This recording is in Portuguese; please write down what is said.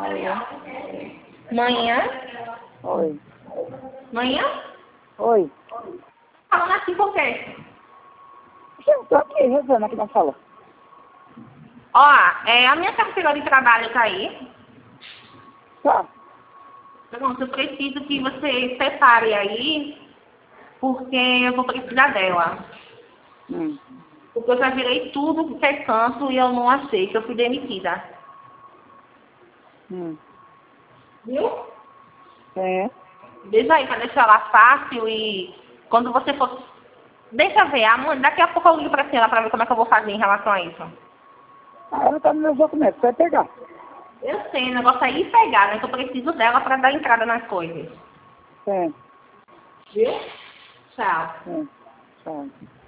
Alô? Manhã? Oi. Manhã? Oi. Falando assim por quê? Eu tô aqui rezando aqui na sala. Ó, a minha carteira de trabalho tá aí. Tá. Pronto, eu preciso que você separe aí, porque eu vou precisar dela. Porque eu já virei tudo que é canto e eu não aceito, eu fui demitida. Viu? É. Veja aí, pra deixar ela fácil e quando você for... Deixa eu ver, daqui a pouco eu ligo pra senhora pra ver como é que eu vou fazer em relação a isso. Ah, ela tá nos meus documentos, você vai pegar. Eu sei, o negócio é ir pegar, né? Que eu preciso dela pra dar entrada nas coisas. É. Viu? Tchau. É. Tchau.